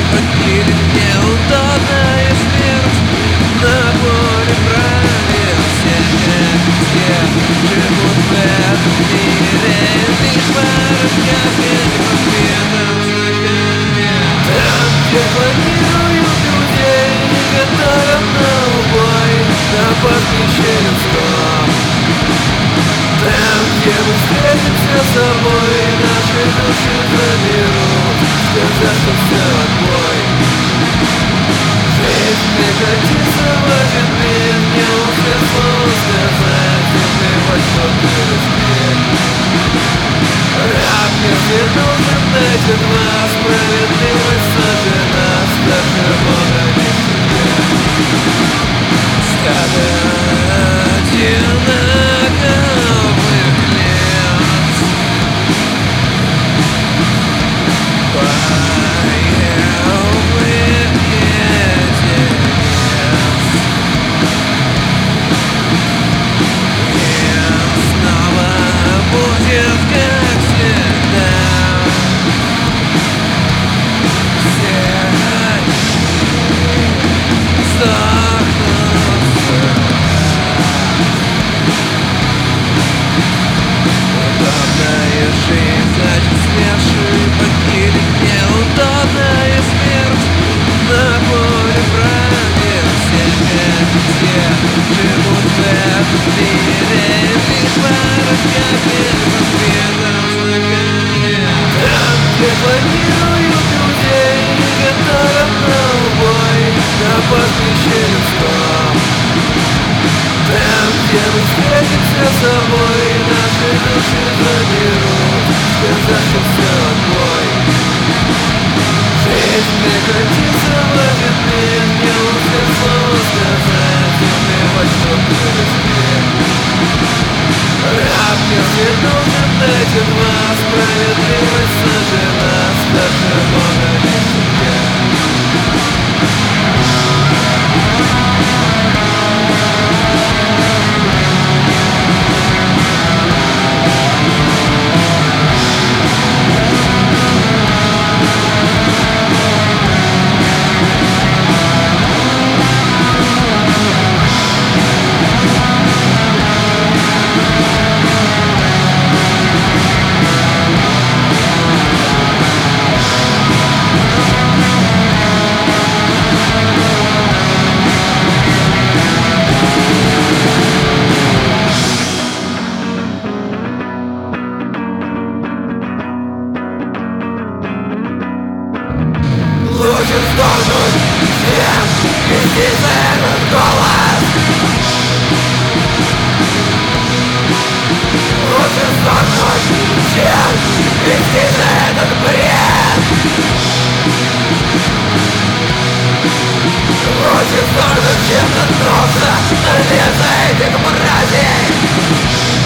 Погибли неудобная смерть. На поле правил все, как все, живут в этом мире. Лишь парочка предрассветов знакомит. Там, где планируют людей, готовят на убой, на пастбище людском. Там, где мы встретимся с собой, наши души заберут, сказав, что все отбой. Жизнь прекратится в один миг, не успев слово сказать, если хоть что-то успеть. Раб не должен дать от вас, справедливость сожжена, старше Бога не себе. Стадо одинаковых лиц боевых единиц. И снова будет как всегда. Все сдохнутся. Удобная жизнь, зачислевшие погибли. Неудобная смерть. На поле правил все, как все, живут в этом мире. Лишь парочка первоцветов знакомит. Там, где планируют людей, готовят на убой, на пастбище людском. Там, где мы встретимся с собой, наши души заберут, сказав, что все отбой. Жизнь прекратится в один миг, не успев слово сказать, если хоть что-то успеть. Раб не должен дать от вас, справедливость сожжена, старше Бога не себе. Лучше сдохнуть всем, вести за этот голос. Лучше сдохнуть всем, вести за этот бред. Лучше сдохнуть, чем наткнуться на лица этих мразей.